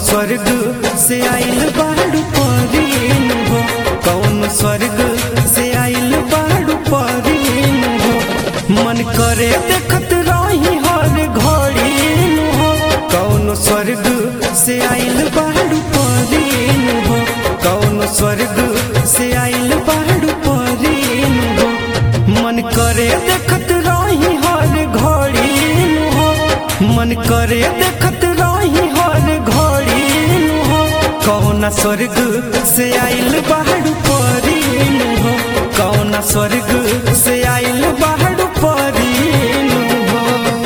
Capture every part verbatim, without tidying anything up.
स्वर्ग से आइल बाड़ू परीन हो, कौन स्वर्ग से आइल बाड़ू परीन हो। मन करे देखत रही हर घड़ी हो, कौन स्वर्ग से आइल बाड़ू परीन हो, कौन स्वर्ग से आइल बाड़ू परीन हो। मन करे देखत रही हर घड़ी हो, मन करे देखत रही हर घड़ी हो, कौन स्वर्ग से आइल बाड़ू परीन हो, कौन स्वर्ग से आइल बाड़ू परीन हो।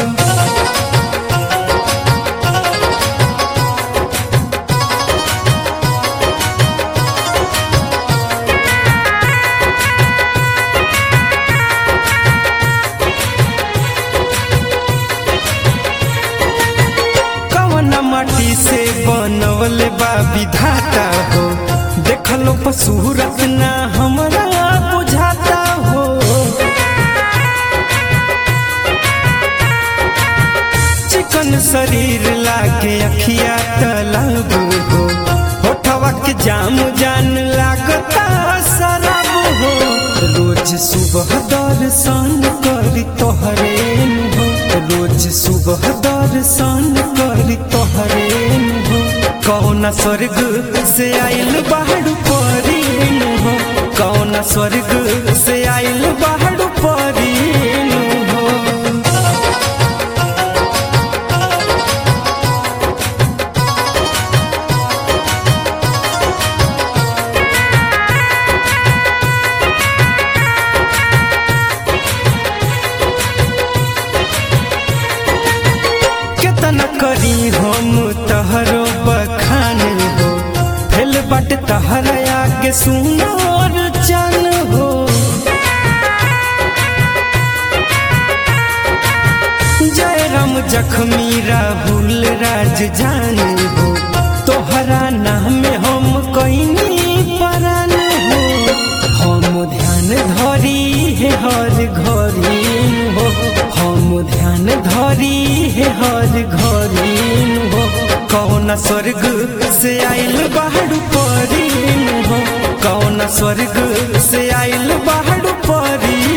माटी से बनवल बा विधाता हो, देखलो पसूरत ना हमरा बुझाता हो। चिकन शरीर लागे अखिया तलब हो, होठवा के जाम जान लागता शराब हो। रोज सुबह दर्शन करी तोहरे हो, रोज सुबह दर्शन करी तोहरे हो। कौन स्वर्ग से आइल बाड़ू परीन हो, कौन स्वर्ग से आइल बाड़ू परीन हो। केतना करी हम तहरो बखान हो, फेल बट तहर आगे सुनर चन हो। जय राम जख्मी राहुल राज जान हो, तोहरा नाम हम कईनी परान हो। हम ध्यान धरी है हर घड़ी हो, हम ध्यान धरी है हर घड़ी हो। कौन स्वर्ग से आइल बाड़ू परीन हो, कौन स्वर्ग से आइल बाड़ू परीन